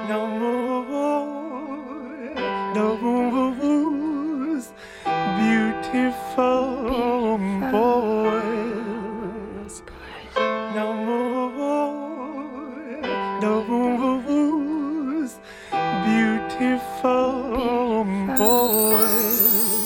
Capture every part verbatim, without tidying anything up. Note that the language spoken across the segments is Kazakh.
No more, no more beautiful boys. No more, no more beautiful boys.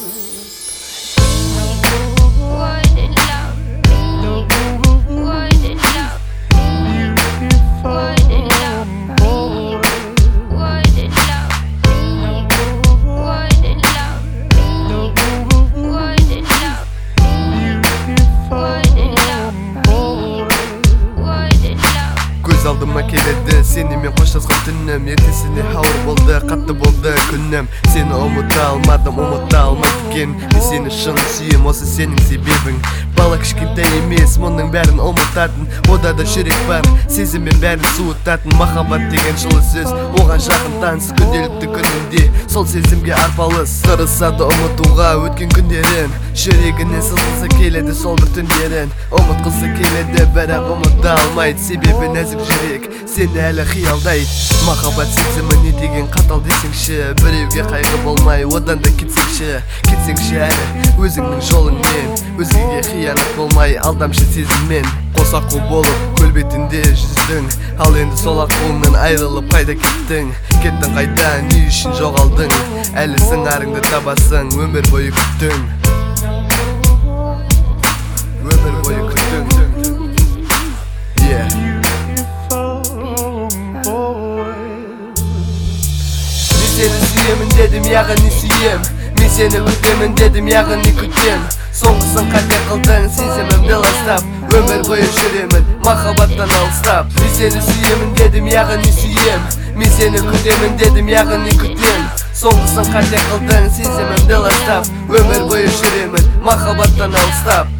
Көз алдыма келеді сенімен қоштасқан түнім, ертесіне ауыр болды, қатты болды күнім. Сені ұмыта алмадым, ұмыта алмайтын. Мен сені шын сүйем, осы сенің себебің. Бала кішкентай емес, мұның бәрін ұмытатын. Ода да жүрек бар, сезіммен бәрін суытатын. Махаббат деген жылы сөз, оған жақын таныс. Күнделікті күнінде сол сезімге арпалыс. Тырысады ұмытуға өткен күндерін, жүрегіне сызылса келеді сол бір түндерін. Ұмытқысы келеді, бірақ ұмыта алмайды, себебі нәзік жүрек сені әлі қиялдайды. Махаббат сезімі не деген қатал десеңші, біреуге қайғы болмай одан да кетсеңші. Кетсеңші әлі өзіңнің жолыңмен, өзгеге қиянат болмай алдамшы сезіммен. Қос аққу болып көл бетінде жүздің, ал енді сол аққуыңнан айрылып қайда кеттің? Кеттің қайда, не үшін жоғалдың? Әлі сыңарыңды табасың, өмір бойы күттің. Өмір бойы күттің. Yeah. Seni suyemін дедім, яғни сүйем. Мен сені күтемін дедім, яғни күтем. Соңғысын қате қылдың, сезімімді ластап, өмір бойы жүремін, махаббаттан алыстап. Мен сені сүйемін дедім, яғни сүйем. Мен сені күтемін дедім, яғни күтем. Соңғысын қате қылдың, сезімімді ластап, өмір бойы жүремін, махаббаттан алыстап.